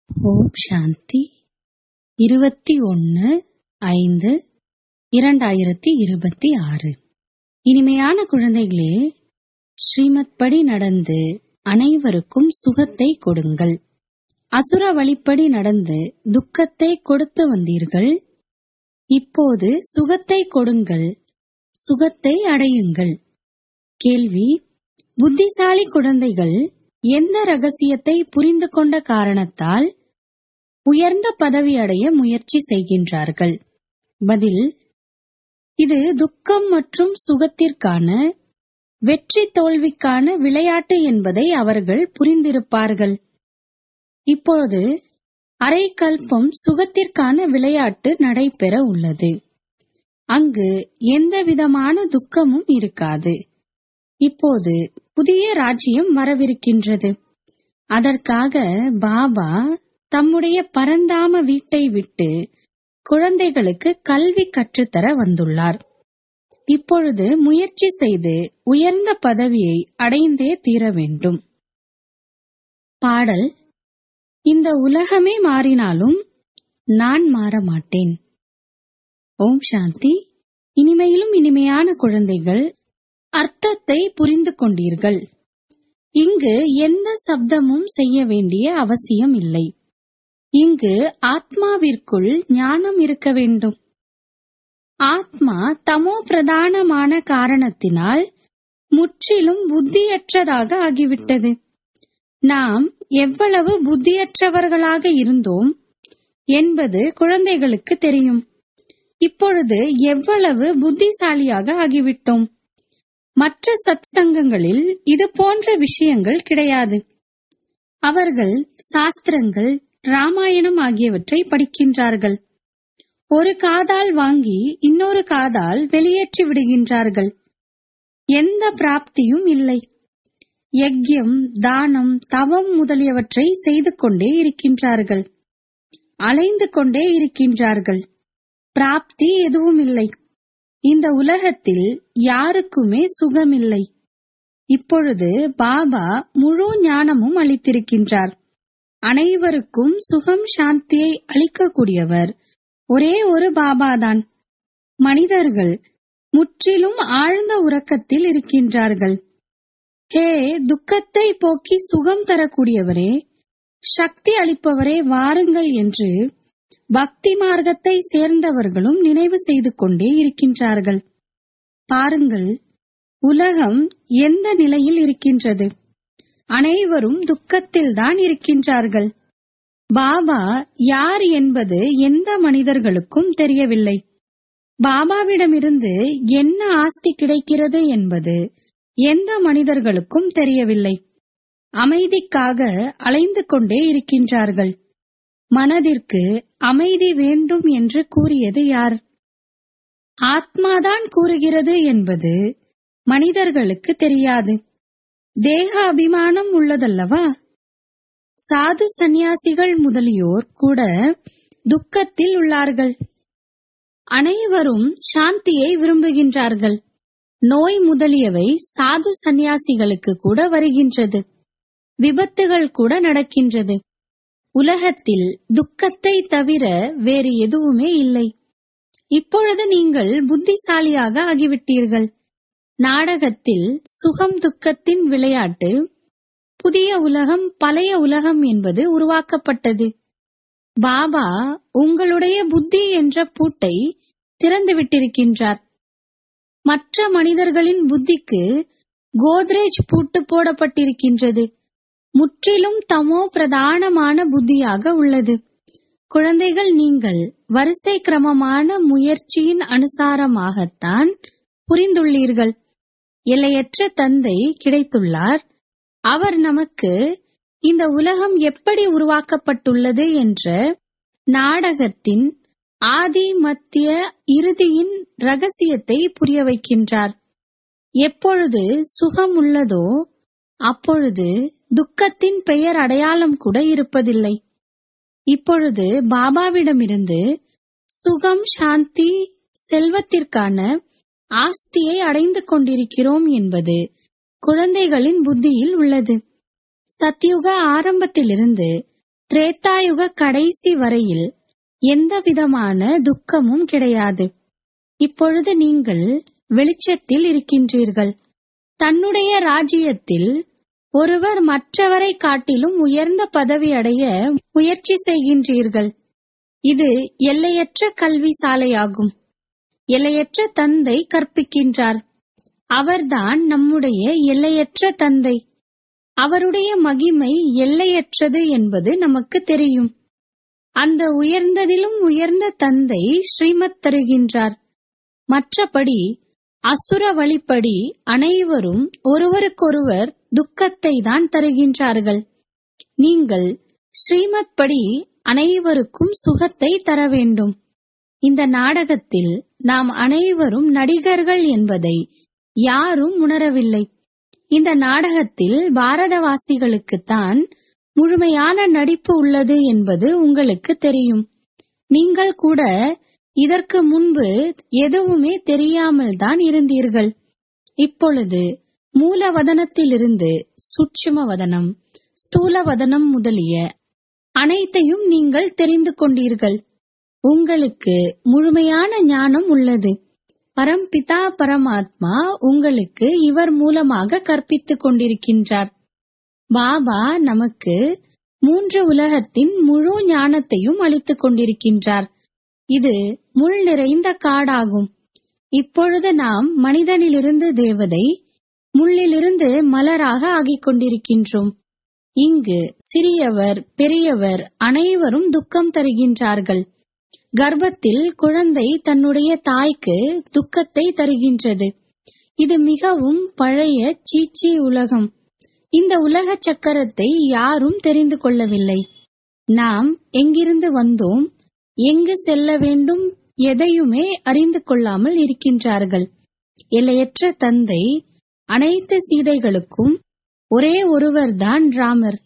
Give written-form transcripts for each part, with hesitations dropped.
ஓம் சாந்தி. 21/5/2026. இனிமையான குழந்தைகளே, ஸ்ரீமத் படி நடந்து அனைவருக்கும் சுகத்தை கொடுங்கள். அசுர வழிப்படி நடந்து துக்கத்தை கொடுத்து வந்தீர்கள். இப்போது சுகத்தை கொடுங்கள், சுகத்தை அடையுங்கள். கேள்வி: புத்திசாலி குழந்தைகள் எந்த ரகசியத்தை புரிந்து கொண்ட காரணத்தால் உயர்ந்த பதவி அடைய முயற்சி செய்கின்றார்கள்? பதில்: இது துக்கம் மற்றும் சுகத்திற்கான, வெற்றி தோல்விக்கான விளையாட்டு என்பதை அவர்கள் புரிந்திருப்பார்கள். இப்பொழுது அரை கல்பம் சுகத்திற்கான விளையாட்டு நடைபெற உள்ளது. அங்கு எந்த விதமான துக்கமும் இருக்காது. இப்போது புதிய ராஜ்யம் வரவிருக்கின்றது. அதற்காக பாபா தம்முடைய பரந்தாம வீட்டை விட்டு குழந்தைகளுக்கு கல்வி கற்றுத்தர வந்துள்ளார். இப்பொழுது முயற்சி செய்து உயர்ந்த பதவியை அடைந்தே தீர வேண்டும். பாடல்: இந்த உலகமே மாறினாலும் நான் மாற மாட்டேன். ஓம் சாந்தி. இனிமையிலும் இனிமையான குழந்தைகள், அர்த்தத்தை புரிந்து கொண்டீர்கள். இங்கு எந்த சப்தமும் செய்ய வேண்டிய அவசியம் இல்லை. இங்கு ஆத்மாவிற்குள் ஞானம் இருக்க வேண்டும். ஆத்மா தமோ பிரதானமான காரணத்தினால் முற்றிலும் புத்தியற்றதாக ஆகிவிட்டது. நாம் எவ்வளவு புத்தியற்றவர்களாக இருந்தோம் என்பது குழந்தைகளுக்கு தெரியும். இப்பொழுது எவ்வளவு புத்திசாலியாக ஆகிவிட்டோம். மற்ற சத் சங்கங்களில் இது போன்ற விஷயங்கள் கிடையாது. அவர்கள் சாஸ்திரங்கள், ராமாயணம் ஆகியவற்றை படிக்கின்றார்கள். ஒரு காதால் வாங்கி இன்னொரு காதால் வெளியேற்றி விடுகின்றார்கள். எந்த பிராப்தியும் இல்லை. யக்யம், தானம், தவம் முதலியவற்றை செய்து கொண்டே இருக்கின்றார்கள். அலைந்து கொண்டே இருக்கின்றார்கள். பிராப்தி எதுவும் இல்லை. இந்த உலகத்தில் யாருக்குமே சுகமில்லை. இப்பொழுது பாபா முழு ஞானமும் அளித்திருக்கின்றார். அனைவருக்கும் சுகம், சாந்தியை அளிக்கக்கூடியவர் ஒரே ஒரு பாபாதான். மனிதர்கள் முற்றிலும் ஆழ்ந்த உறக்கத்தில் இருக்கின்றார்கள். ஹே துக்கத்தை போக்கி சுகம் தரக்கூடியவரே, சக்தி அளிப்பவரே, வாருங்கள் என்று பக்தி மார்க்கத்தை சேர்ந்தவர்களும் நினைவு செய்து கொண்டே இருக்கின்றார்கள். பாருங்கள், உலகம் எந்த நிலையில் இருக்கின்றது. அனைவரும் துக்கத்தில்தான் இருக்கின்றார்கள். பாபா யார் என்பது எந்த மனிதர்களுக்கும் தெரியவில்லை. பாபாவிடமிருந்து என்ன ஆஸ்தி கிடைக்கிறது என்பது எந்த மனிதர்களுக்கும் தெரியவில்லை. அமைதிக்காக அலைந்து கொண்டே இருக்கின்றார்கள். மனதிற்கு அமைதி வேண்டும் என்று கூறியது யார்? ஆத்மாதான் கூறுகிறது என்பது மனிதர்களுக்கு தெரியாது. தேக அபிமானம் உள்ளதல்லவா? சாது சந்நியாசிகள் முதலியோர் கூட துக்கத்தில் உள்ளார்கள். அனைவரும் சாந்தியை விரும்புகின்றார்கள். நோய் முதலியவை சாது சந்நியாசிகளுக்கு கூட வருகின்றது. விபத்துகள் கூட நடக்கின்றது. உலகத்தில் துக்கத்தை தவிர வேறு எதுவுமே இல்லை. இப்பொழுது நீங்கள் புத்திசாலியாக ஆகிவிட்டீர்கள். நாடகத்தில் சுகம் துக்கத்தின் விளையாட்டு, புதிய உலகம், பழைய உலகம் என்பது உருவாக்கப்பட்டது. பாபா உங்களுடைய புத்தி என்ற பூட்டை திறந்துவிட்டிருக்கின்றார். மற்ற மனிதர்களின் புத்திக்கு கோத்ரேஜ் பூட்டு போடப்பட்டிருக்கின்றது. முற்றிலும் தமோ பிரதானமான புத்தியாக உள்ளது. குழந்தைகள், நீங்கள் வரிசை கிரமமான முயற்சியின் அனுசாரமாகத்தான் புரிந்துள்ளீர்கள். எல்லையற்ற தந்தை கிடைத்துள்ளார். அவர் நமக்கு இந்த உலகம் எப்படி உருவாக்கப்பட்டுள்ளது என்ற நாடகத்தின் ஆதி, மத்திய, இறுதியின் ரகசியத்தை புரிய வைக்கின்றார். எப்பொழுது சுகம் உள்ளதோ அப்பொழுது துக்கத்தின் பெயர் அடையாளம் கூட இருப்பதில்லை. இப்பொழுது பாபாவிடமிருந்து சுகம், சாந்தி, செல்வத்திற்கான ஆஸ்தியை அடைந்து கொண்டிருக்கிறோம் என்பது குழந்தைகளின் புத்தியில் உள்ளது. சத்யுக ஆரம்பத்திலிருந்து திரேதாயுக கடைசி வரையில் எந்த விதமான துக்கமும் கிடையாது. இப்பொழுது நீங்கள் வெளிச்சத்தில் இருக்கின்றீர்கள். தன்னுடைய ராஜ்யத்தில் ஒருவர் மற்றவரை காட்டிலும் உயர்ந்த பதவி அடைய முயற்சி செய்கின்றீர்கள். இது எல்லையற்ற கல்வி சாலையாகும். எல்லையற்ற தந்தை கற்பிக்கின்றார். அவர்தான் நம்முடைய எல்லையற்ற தந்தை. அவருடைய மகிமை எல்லையற்றது என்பது நமக்கு தெரியும். அந்த உயர்ந்ததிலும் உயர்ந்த தந்தை ஸ்ரீமத் தருகின்றார். மற்றபடி அசுர வழிப்படி அனைவரும் ஒருவருக்கொருவர் துக்கத்தை தான் தருகின்றார்கள். நீங்கள் ஸ்ரீமத் படி அனைவருக்கும் சுகத்தை தர வேண்டும். இந்த நாடகத்தில் நாம் அனைவரும் நடிகர்கள் என்பதை யாரும் உணரவில்லை. இந்த நாடகத்தில் பாரதவாசிகளுக்குத்தான் முழுமையான நடிப்பு உள்ளது என்பது உங்களுக்கு தெரியும். நீங்கள் கூட இதற்கு முன்பு எதுவுமே தெரியாமல் தான் இருந்தீர்கள். இப்பொழுது மூலவதனத்திலிருந்து சூட்சுமவதனம், ஸ்தூலவதனம் முதலிய அனைத்தையும் நீங்கள் தெரிந்து கொண்டீர்கள். உங்களுக்கு முழுமையான ஞானம் உள்ளது. பரம்பிதா பரமாத்மா உங்களுக்கு இவர் மூலமாக கற்பித்துக் கொண்டிருக்கின்றார். பாபா நமக்கு 3 உலகத்தின் முழு ஞானத்தையும் அளித்துக் கொண்டிருக்கின்றார். இது முள் நிறைந்த காடாகும். இப்பொழுது நாம் மனிதனிலிருந்து தேவதை, முள்ளிலிருந்து மலராக ஆகிக் கொண்டிருக்கின்றோம். இங்கு சிறியவர் பெரியவர் அனைவரும் துக்கம் தருகின்றார்கள். கர்ப்பத்தில் குழந்தை தன்னுடைய தாய்க்கு துக்கத்தை தருகின்றது. இது மிகவும் பழைய சீச்சி உலகம். இந்த உலக சக்கரத்தை யாரும் தெரிந்து கொள்ளவில்லை. நாம் எங்கிருந்து வந்தோம், எங்கு செல்ல வேண்டும் எதையுமே அறிந்து கொள்ளாமல் இருக்கின்றார்கள். எல்லையற்ற தந்தை அனைத்து சீதைகளுக்கும் ஒரே ஒருவர்தான் ராமர்.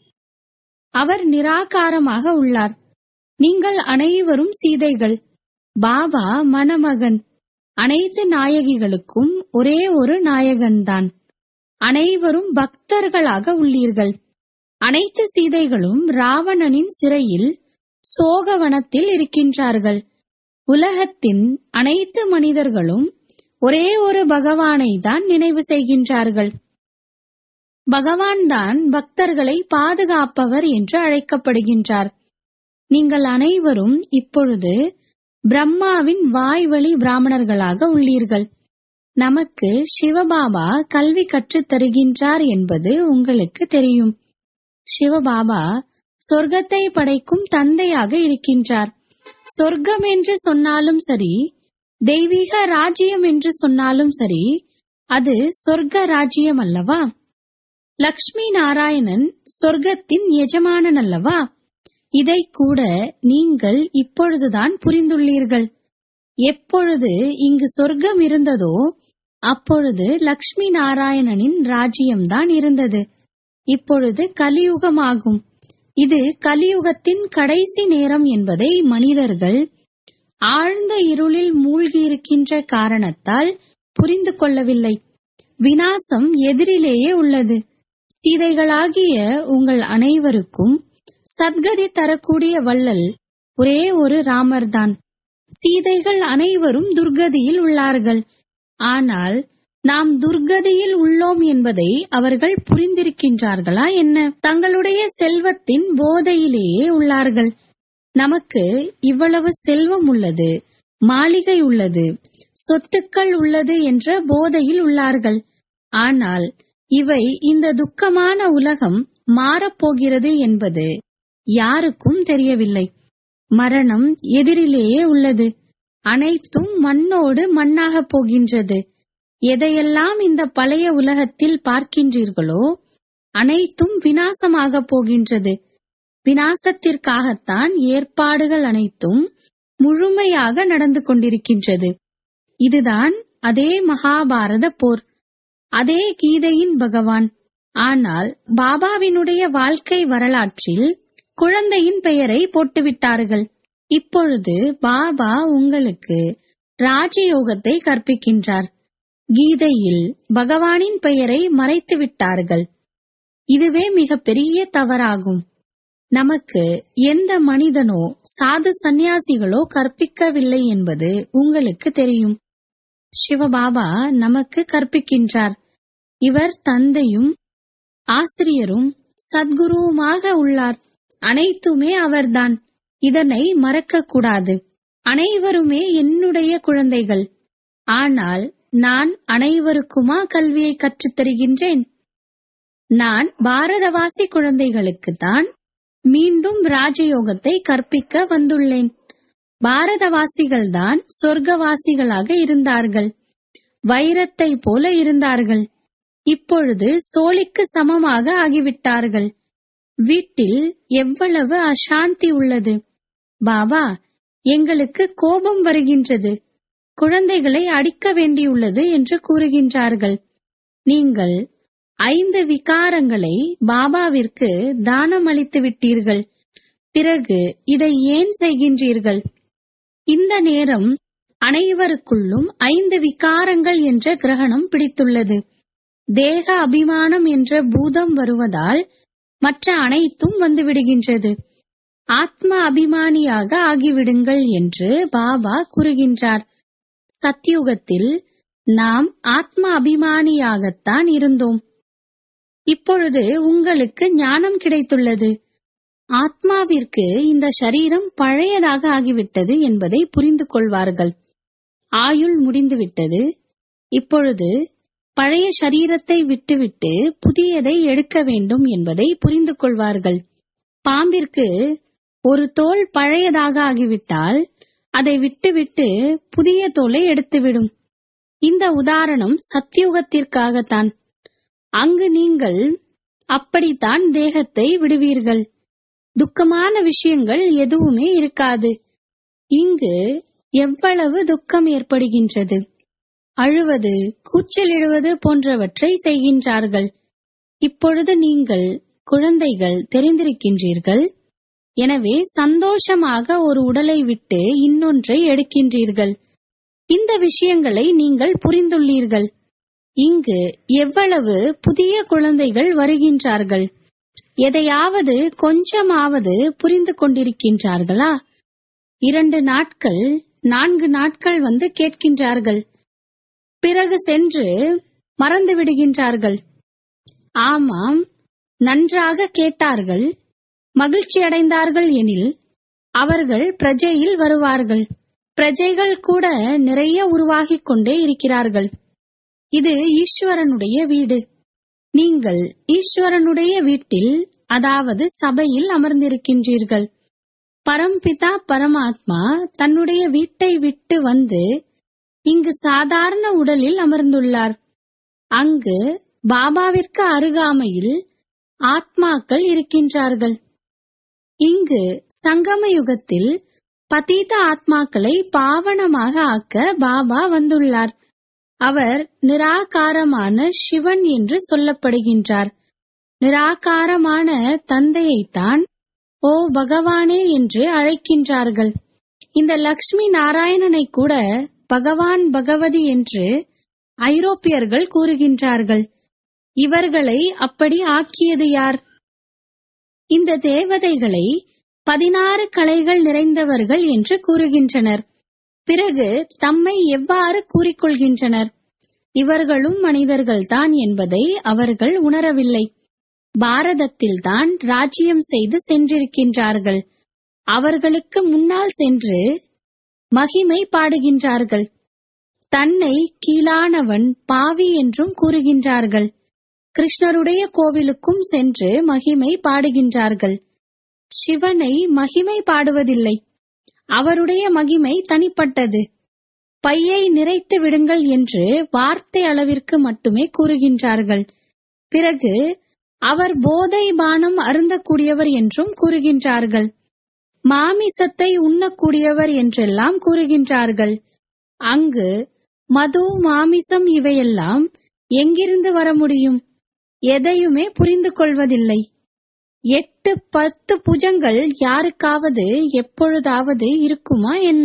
அவர் நிராகாரமாக உள்ளார். நீங்கள் அனைவரும் சீதைகள். பாபா மணமகன். அனைத்து நாயகிகளுக்கும் ஒரே ஒரு நாயகன்தான். அனைவரும் பக்தர்களாக உள்ளீர்கள். அனைத்து சீதைகளும் ராவணனின் சிறையில் சோகவனத்தில் இருக்கின்றார்கள். உலகத்தின் அனைத்து மனிதர்களும் ஒரே ஒரு பகவானை தான் நினைவு செய்கின்றார்கள். பகவான் தான் பக்தர்களை பாதுகாப்பவர் என்று அழைக்கப்படுகின்றார். நீங்கள் அனைவரும் இப்பொழுது பிரம்மாவின் வாய்வழி பிராமணர்களாக உள்ளீர்கள். நமக்கு சிவபாபா கல்வி கற்றுத் தருகின்றார் என்பது உங்களுக்கு தெரியும். சிவபாபா சொர்க்கத்தை படைக்கும் தந்தையாக இருக்கின்றார். சொர்க்கம் என்று சொன்னாலும் சரி, தெய்வீக ராஜ்யம் என்று சொன்னாலும் சரி, அது சொர்க்க ராஜ்யம் அல்லவா? லக்ஷ்மி நாராயணன் சொர்க்கத்தின் எஜமானன் அல்லவா? இதை கூட நீங்கள் இப்பொழுதுதான் புரிந்துள்ளீர்கள். எப்பொழுது இங்கு சொர்க்கம் இருந்ததோ அப்பொழுது லக்ஷ்மி நாராயணனின் ராஜ்யம்தான் இருந்தது. இப்பொழுது கலியுகமாகும். இது கலியுகத்தின் கடைசி நேரம் என்பதை மனிதர்கள் ஆழ்ந்த இருளில் மூழ்கியிருக்கின்ற காரணத்தால் புரிந்து கொள்ளவில்லை. விநாசம் எதிரிலேயே உள்ளது. சீதைகளாகிய உங்கள் அனைவருக்கும் சத்கதி தரக்கூடிய வள்ளல் ஒரே ஒரு ராமர்தான். சீதைகள் அனைவரும் துர்கதியில் உள்ளார்கள். ஆனால் நாம் துர்கதியில் உள்ளோம் என்பதை அவர்கள் புரிந்திருக்கின்றார்களா என்ன? தங்களுடைய செல்வத்தின் போதையிலேயே உள்ளார்கள். நமக்கு இவ்வளவு செல்வம் உள்ளது, மாளிகை உள்ளது, சொத்துக்கள் உள்ளது என்ற போதையில் உள்ளார்கள். ஆனால் இவை இந்த துக்கமான உலகம் மாறப்போகிறது என்பது யாருக்கும் தெரியவில்லை. மரணம் எதிரிலேயே உள்ளது. அனைத்தும் மண்ணோடு மண்ணாக போகின்றது. எதையெல்லாம் இந்த பழைய உலகத்தில் பார்க்கின்றீர்களோ அனைத்தும் விநாசமாக போகின்றது. விநாசத்திற்காகத்தான் ஏற்பாடுகள் அனைத்தும் முழுமையாக நடந்து கொண்டிருக்கின்றது. இதுதான் அதே மகாபாரத போர், அதே கீதையின் பகவான். ஆனால் பாபாவினுடைய வாழ்க்கை வரலாற்றில் குழந்தையின் பெயரை போட்டுவிட்டார்கள். இப்பொழுது பாபா உங்களுக்கு ராஜயோகத்தை கற்பிக்கின்றார். கீதையில் பகவானின் பெயரை மறைத்து விட்டார்கள். இதுவே மிக பெரிய தவறாகும். நமக்கு எந்த மனிதனோ சாது சந்நியாசிகளோ கற்பிக்கவில்லை என்பது உங்களுக்கு தெரியும். சிவபாபா நமக்கு கற்பிக்கின்றார். இவர் தந்தையும் ஆசிரியரும் சத்குருவுமாக உள்ளார். அனைத்துமே அவர்தான். இதனை மறக்கக்கூடாது. அனைவருமே என்னுடைய குழந்தைகள். ஆனால் நான் அனைவருக்குமா கல்வியை கற்றுத் தருகின்றேன்? நான் பாரதவாசி குழந்தைகளுக்குத்தான் மீண்டும் ராஜயோகத்தை கற்பிக்க வந்துள்ளேன். பாரதவாசிகள்தான் சொர்க்கவாசிகளாக இருந்தார்கள். வைரத்தை போல இருந்தார்கள். இப்பொழுது சோழிக்கு சமமாக ஆகிவிட்டார்கள். வீட்டில் எவ்வளவு அசாந்தி உள்ளது. பாபா, எங்களுக்கு கோபம் வருகின்றது, குழந்தைகளை அடிக்க வேண்டியுள்ளது என்று கூறுகின்றார்கள். நீங்கள் 5 விகாரங்களை பாபாவிற்கு தானம் அளித்து விட்டீர்கள். பிறகு இதை ஏன் செய்கின்றீர்கள்? இந்த நேரம் அனைவருக்குள்ளும் 5 விகாரங்கள் என்ற கிரகணம் பிடித்துள்ளது. தேக அபிமானம் என்ற பூதம் வருவதால் மற்ற அனைத்தும் வந்துவிடுகின்றது. ஆத்ம அபிமானியாக ஆகிவிடுங்கள் என்று பாபா கூறுகின்றார். சத்யுகத்தில் நாம் ஆத்ம அபிமானியாகத்தான் இருந்தோம். இப்பொழுது உங்களுக்கு ஞானம் கிடைத்துள்ளது. ஆத்மாவிற்கு இந்த சரீரம் பழையதாக ஆகிவிட்டது என்பதை புரிந்து கொள்வார்கள். ஆயுள் முடிந்துவிட்டது. இப்பொழுது பழைய சரீரத்தை விட்டுவிட்டு புதியதை எடுக்க வேண்டும் என்பதை புரிந்து கொள்வார்கள். பாம்பிற்கு ஒரு தோல் பழையதாக ஆகிவிட்டால் அதை விட்டுவிட்டு புதிய தோலை எடுத்துவிடும். இந்த உதாரணம் சத்தியுகத்திற்காகத்தான். அங்கு நீங்கள் அப்படித்தான் தேகத்தை விடுவீர்கள். துக்கமான விஷயங்கள் எதுவுமே இருக்காது. இங்கு எவ்வளவு துக்கம் ஏற்படுகின்றது. அழுவது, கூச்சலிடுவது போன்றவற்றை செய்கின்றார்கள். இப்பொழுது நீங்கள் குழந்தைகள் தெரிந்திருக்கின்றீர்கள். எனவே சந்தோஷமாக ஒரு உடலை விட்டு இன்னொன்றை எடுக்கின்றீர்கள். இந்த விஷயங்களை நீங்கள் புரிந்துள்ளீர்கள். இங்கு எவ்வளவு புதிய குழந்தைகள் வருகின்றார்கள். எதையாவது கொஞ்சமாவது புரிந்து கொண்டிருக்கின்றார்களா? 2 நாட்கள் 4 நாட்கள் வந்து கேட்கின்றார்கள். பிறகு சென்று மறந்து விடுகின்றார்கள். ஆமாம், நன்றாக கேட்டார்கள், மகிழ்ச்சி அடைந்தார்கள் எனில் அவர்கள் பிரஜையில் வருவார்கள். பிரஜைகள் கூட நிறைய உருவாகிக் கொண்டே இருக்கிறார்கள். இது ஈஸ்வரனுடைய வீடு. நீங்கள் ஈஸ்வரனுடைய வீட்டில், அதாவது சபையில் அமர்ந்திருக்கின்றீர்கள். பரம்பிதா பரமாத்மா தன்னுடைய வீட்டை விட்டு வந்து இங்கு சாதாரண உடலில் அமர்ந்துள்ளார். அங்கு பாபாவிற்கு அருகாமையில் ஆத்மாக்கள் இருக்கின்றார்கள். இங்கு சங்கம யுகத்தில் பதீத ஆத்மாக்களை பாவனமாக ஆக்க பாபா வந்துள்ளார். அவர் நிராகாரமான சிவன் என்று சொல்லப்படுகின்றார். நிராகாரமான தந்தையைத்தான் ஓ பகவானே என்று அழைக்கின்றார்கள். இந்த லக்ஷ்மி நாராயணனை கூட பகவான் பகவதி என்று ஐரோப்பியர்கள் கூறுகின்றார்கள். இவர்களை அப்படி ஆக்கியது யார்? இந்த தேவதைகளை 16 கலைகள் நிறைந்தவர்கள் என்று கூறுகின்றனர். பிறகு தம்மை எவ்வாறு கூறிக்கொள்கின்றனர்? இவர்களும் மனிதர்கள்தான் என்பதை அவர்கள் உணரவில்லை. பாரதத்தில்தான் ராஜ்யம் செய்து சென்றிருக்கின்றார்கள். அவர்களுக்கு முன்னால் சென்று மகிமை பாடுகின்றார்கள். தன்னை கீழானவன், பாவி என்றும் கூறுகின்றார்கள். கிருஷ்ணருடைய கோவிலுக்கும் சென்று மகிமை பாடுகின்றார்கள். சிவனை மகிமை பாடுவதில்லை. அவருடைய மகிமை தனிப்பட்டது. பையை நிறைத்து விடுங்கள் என்று வார்த்தை அளவிற்கு மட்டுமே கூறுகின்றார்கள். பிறகு அவர் போதை பானம் அருந்தக்கூடியவர் என்றும் கூறுகின்றார்கள். மாமிசத்தை உண்ணக்கூடியவர் என்றெல்லாம் கூறுகின்றார்கள். அங்கு மது, மாமிசம் இவையெல்லாம் எங்கிருந்து வர முடியும்? எதையுமே புரிந்து கொள்வதில்லை. 8-10 புஜங்கள் யாருக்காவது எப்பொழுதாவது இருக்குமா என்ன?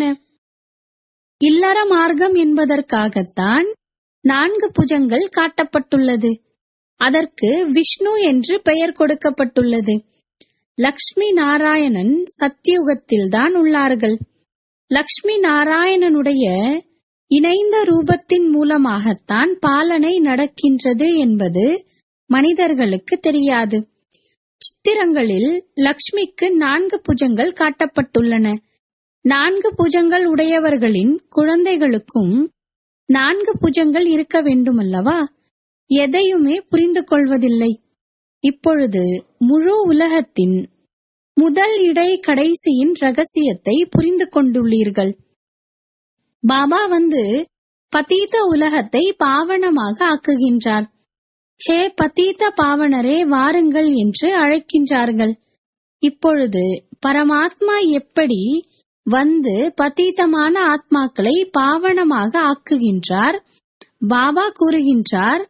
இல்லற மார்க்கம் என்பதற்காகத்தான் 4 புஜங்கள் காட்டப்பட்டுள்ளது. அதற்கு விஷ்ணு என்று பெயர் கொடுக்கப்பட்டுள்ளது. லக்ஷ்மி நாராயணன் சத்தியுகத்தில்தான் உள்ளார்கள். லக்ஷ்மி நாராயணனுடைய இணைந்த ரூபத்தின் மூலமாகத்தான் பாலனை நடக்கின்றது என்பது மனிதர்களுக்கு தெரியாது. சித்திரங்களில் லக்ஷ்மிக்கு 4 புஜங்கள் காட்டப்பட்டுள்ளன. 4 புஜங்கள் உடையவர்களின் குழந்தைகளுக்கும் 4 புஜங்கள் இருக்க வேண்டுமல்லவா? எதையுமே புரிந்து கொள்வதில்லை. இப்பொழுது முழு உலகத்தின் முதல் இடை கடைசியின் ரகசியத்தை புரிந்து கொண்டுள்ளீர்கள். பாபா பதீத உலகத்தை பாவனமாக ஆக்குகின்றார். ஹே பதீத பாவனரே, வாருங்கள் என்று அழைக்கின்றார்கள். இப்பொழுது பரமாத்மா எப்படி பதீதமான ஆத்மாக்களை பாவனமாக ஆக்குகின்றார்? பாபா கூறுகின்றார்,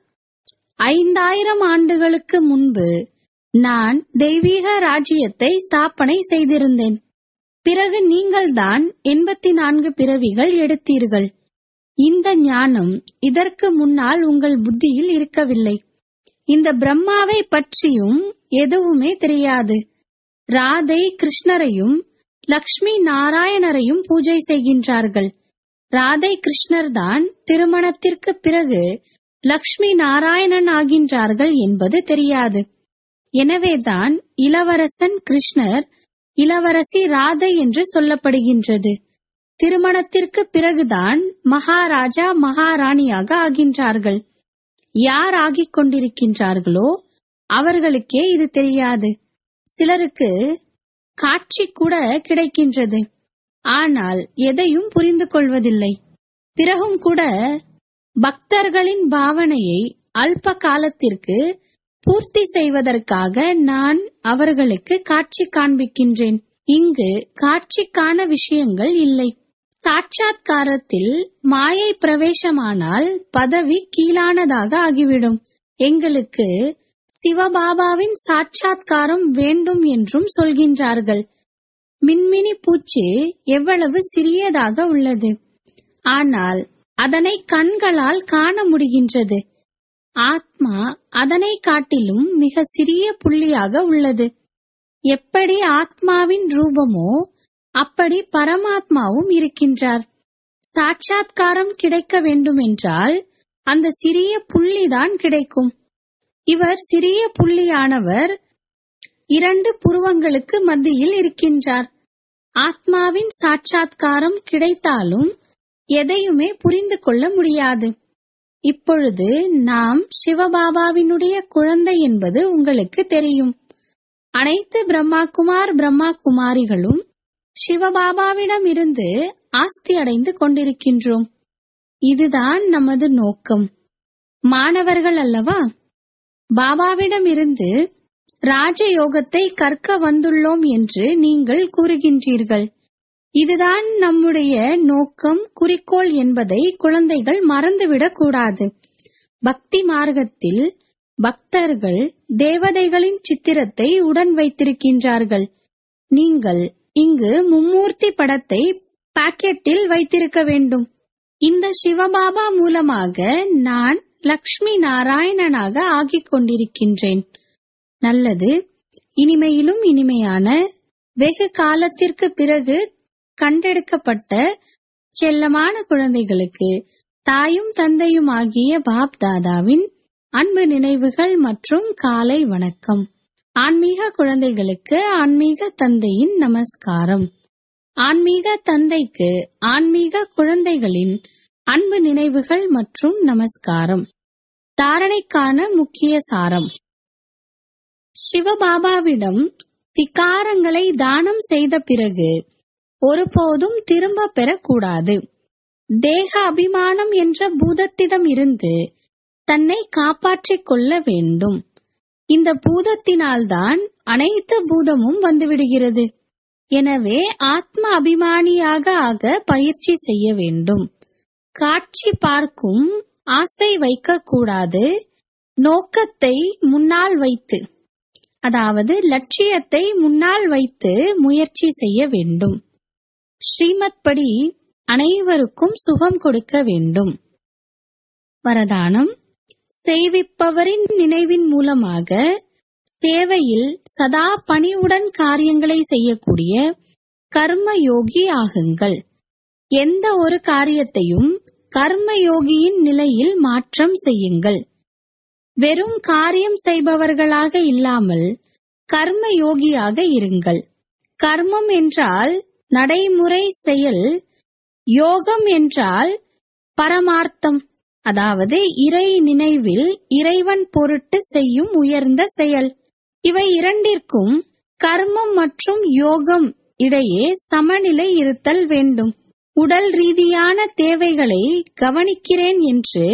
5000 ஆண்டுகளுக்கு முன்பு நான் தெய்வீக ராஜ்யத்தை ஸ்தாபனை செய்திருந்தேன். பிறகு நீங்கள்தான் 84 பிறவிகள் எடுத்தீர்கள். இந்த ஞானம் இதற்கு முன்னால் உங்கள் புத்தியில் இருக்கவில்லை. இந்த பிரம்மாவை பற்றியும் எதுவுமே தெரியாது. ராதை கிருஷ்ணரையும் லக்ஷ்மி நாராயணரையும் பூஜை செய்கின்றார்கள். ராதை கிருஷ்ணர் தான் திருமணத்திற்கு பிறகு லக்ஷ்மி நாராயணன் ஆகின்றார்கள் என்பது தெரியாது. எனவேதான் இளவரசன் கிருஷ்ணர், இளவரசி ராதை என்று சொல்லப்படுகின்றது. திருமணத்திற்கு பிறகுதான் மகாராஜா மகாராணியாக ஆகின்றார்கள். யார் ஆகிக் கொண்டிருக்கின்றார்களோ அவர்களுக்கே இது தெரியாது. சிலருக்கு காட்சி கூட கிடைக்கின்றது, ஆனால் எதையும் புரிந்து கொள்வதில்லை. பிறகும் கூட பக்தர்களின் பாவனையை அல்ப காலத்திற்கு பூர்த்தி செய்வதற்காக நான் அவர்களுக்கு காட்சி காண்பிக்கின்றேன். இங்கு காட்சிக்கான விஷயங்கள் இல்லை. சாட்சாத்காரத்தில் மாயை பிரவேசமானால் பதவி கீழானதாக ஆகிவிடும். எங்களுக்கு சிவபாபாவின் சாட்சாத்காரம் வேண்டும் என்றும் சொல்கின்றார்கள். மின்மினி பூச்சி எவ்வளவு சிறியதாக உள்ளது, ஆனால் அதனை கண்களால் காண முடிகின்றது. ஆத்மா அதனை காட்டிலும் மிக சிறிய புள்ளியாக உள்ளது. எப்படி ஆத்மாவின் ரூபமோ அப்படி பரமாத்மாவும் இருக்கின்றார். சாட்சாத்காரம் கிடைக்க வேண்டுமென்றால் அந்த சிறிய புள்ளிதான் கிடைக்கும். இவர் சிறிய புள்ளியானவர் 2 புருவங்களுக்கு மத்தியில் இருக்கின்றார். ஆத்மாவின் சாட்சாத்காரம் கிடைத்தாலும் எதையுமே புரிந்து கொள்ள முடியாது. இப்பொழுது நாம் சிவபாபாவினுடைய குழந்தை என்பது உங்களுக்கு தெரியும். அனைத்து பிரம்மாகுமார் பிரம்மா குமாரிகளும் சிவபாபாவிடம் இருந்து ஆஸ்தி அடைந்து கொண்டிருக்கின்றோம். இதுதான் நமது நோக்கம். மாணவர்கள் அல்லவா? பாபாவிடம் இருந்து ராஜயோகத்தை கற்க வந்துள்ளோம் என்று நீங்கள் கூறுகின்றீர்கள். இதுதான் நம்முடைய நோக்கம், குறிக்கோள் என்பதை குழந்தைகள் மறந்துவிடக் கூடாது. பக்தி மார்க்கத்தில் பக்தர்கள் தேவதைகளின் சித்திரத்தை உடன் வைத்திருக்கின்றார்கள். நீங்கள் இங்கு மும்மூர்த்தி படத்தை பாக்கெட்டில் வைத்திருக்க வேண்டும். இந்த சிவபாபா மூலமாக நான் லக்ஷ்மி நாராயணனாக ஆகிக் கொண்டிருக்கின்றேன். நல்லது. இனிமையிலும் இனிமையான, வெகு காலத்திற்கு பிறகு கண்டெடுக்கப்பட்ட செல்லமான குழந்தைகளுக்கு தாயும் தந்தையும் ஆகிய பாப் தாதாவின் அன்பு நினைவுகள் மற்றும் காலை வணக்கம். ஆன்மீக குழந்தைகளுக்கு ஆன்மீக தந்தையின் நமஸ்காரம். ஆன்மீக தந்தைக்கு ஆன்மீக குழந்தைகளின் அன்பு நினைவுகள் மற்றும் நமஸ்காரம். தாரணைக்கான முக்கிய சாரம்: சிவபாபாவிடம் விகாரங்களை தானம் செய்த பிறகு ஒருபோதும் திரும்ப பெறக்கூடாது. தேக அபிமானம் என்ற பூதத்திடம் இருந்து தன்னை காப்பாற்றிக் கொள்ள வேண்டும். இந்த பூதத்தினால்தான் அனைத்து பூதமும் வந்துவிடுகிறது. எனவே ஆத்ம அபிமானியாக ஆக பயிற்சி செய்ய வேண்டும். காட்சி பார்க்கும் ஆசை வைக்கக்கூடாது. நோக்கத்தை முன்னால் வைத்து, அதாவது லட்சியத்தை முன்னால் வைத்து முயற்சி செய்ய வேண்டும். ஸ்ரீமத் படி அனைவருக்கும் சுகம் கொடுக்க வேண்டும். வரதானம்: செய்விப்பவரின் நினைவின் மூலமாக சேவையில் சதா பணிவுடன் காரியங்களை செய்யக்கூடிய கர்மயோகி ஆகுங்கள். எந்த ஒரு காரியத்தையும் கர்மயோகியின் நிலையில் மாற்றம் செய்யுங்கள். வெறும் காரியம் செய்பவர்களாக இல்லாமல் கர்மயோகியாக இருங்கள். கர்மம் என்றால் நடைமுறை செயல், யோகம் என்றால் பரமார்த்தம், அதாவது இறை நினைவில் இறைவன் பொருட்டு செய்யும் உயர்ந்த செயல். இவை இரண்டிற்கும் கர்மம் மற்றும் யோகம் இடையே சமநிலை இருத்தல் வேண்டும். உடல் ரீதியான தேவைகளை கவனிக்கிறேன் என்று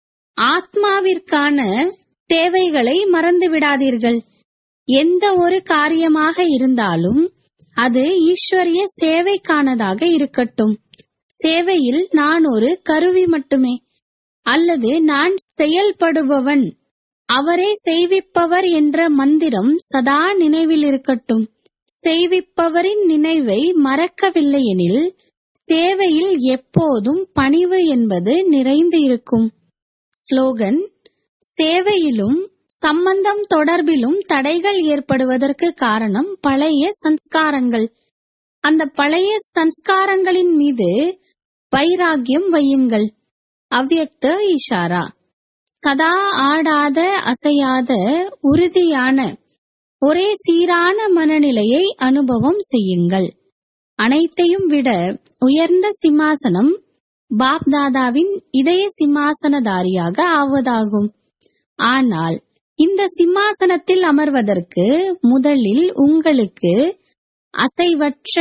ஆத்மாவிற்கான தேவைகளை மறந்துவிடாதீர்கள். எந்த ஒரு காரியமாக இருந்தாலும் அது ஈஸ்வரிய சேவைக்கானதாக இருக்கட்டும். சேவையில் நான் ஒரு கருவி மட்டுமே, அல்லது நான் செயல்படுபவன், அவரே செய்விப்பவர் என்ற மந்திரம் சதா நினைவில் இருக்கட்டும். செய்விப்பவரின் நினைவை மறக்கவில்லையெனில் சேவையில் எப்போதும் பணிவு என்பது நிறைந்து இருக்கும். ஸ்லோகன்: சேவையிலும் சம்பந்தம் தொடர்பிலும் தடைகள் ஏற்படுவதற்கு காரணம் பழைய சன்ஸ்காரங்கள். அந்த பழைய சன்ஸ்காரங்களின் மீது வைராகியம் வையுங்கள். அவ்யக்த இஷாரா: சதா ஆடாத அசையாத உறுதியான ஒரே சீரான மனநிலையை அனுபவம் செய்யுங்கள். அனைத்தையும் விட உயர்ந்த சிம்மாசனம் பாப்தாதாவின் இதய சிம்மாசனதாரியாக ஆவதாகும். ஆனால் இந்த சிம்மாசனத்தில் அமர்வதற்கு முதலில் உங்களுக்கு அசைவற்ற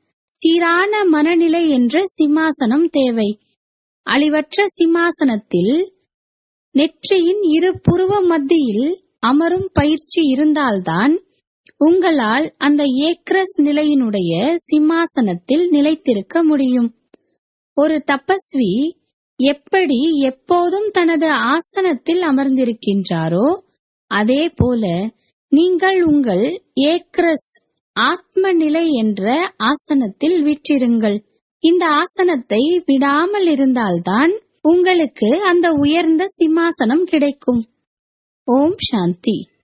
சீரான மனநிலை என்ற சிம்மாசனம் தேவை. அழிவற்ற சிம்மாசனத்தில் நெற்றியின் இரு புருவ மத்தியில் அமரும் பயிற்சி இருந்தால்தான் உங்களால் அந்த ஏக்ரஸ் நிலையினுடைய சிம்மாசனத்தில் நிலைத்திருக்க முடியும். ஒரு தபஸ்வி எப்படி எப்போதும் தனது ஆசனத்தில் அமர்ந்திருக்கின்றாரோ அதே போல நீங்கள் உங்கள் ஏக்ரஸ் ஆத்ம நிலை என்ற ஆசனத்தில் விற்றிருங்கள். இந்த ஆசனத்தை விடாமல் இருந்தால்தான் உங்களுக்கு அந்த உயர்ந்த சிம்மாசனம் கிடைக்கும். ஓம் சாந்தி.